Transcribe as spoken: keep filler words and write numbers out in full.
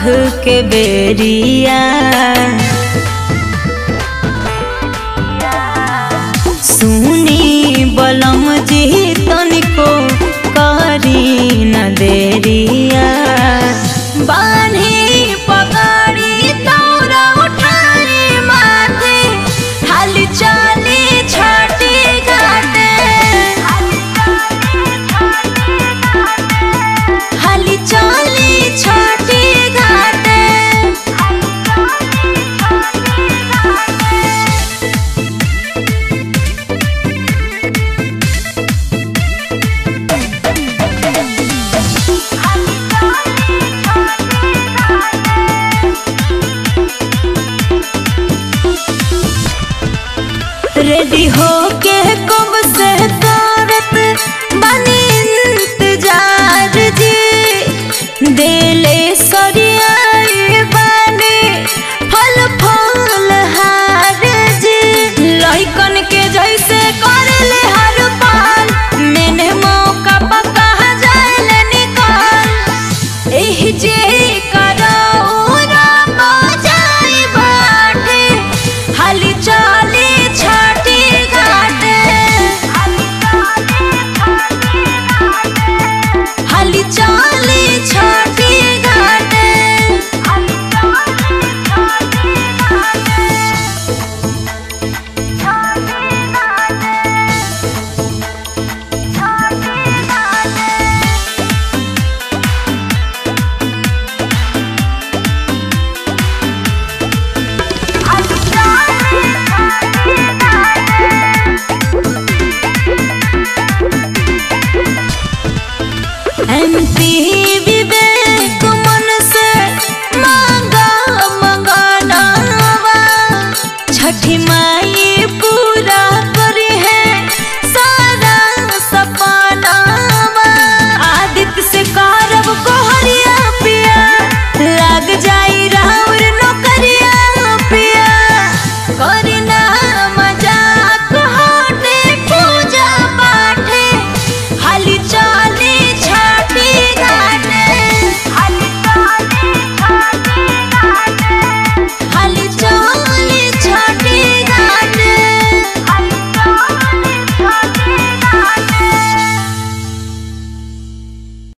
के बेरिया सुनी बलम जी तनिको करी न देरिया बान्ही पगड़ी तौरा उठाई माथे हाली चाली छाटी घाटे हाली चाली छाटी घाटे रेडी हो के कब से करत बनी इंतजार जी देले सरियाई बने फल फल हार जी लइकन के जैसे करले हर पाल मैंने मौका पका जाले निकाल एही जे करो ना बजाई बाटे हाली चाली हाली चाली छाटी घाटे एम पी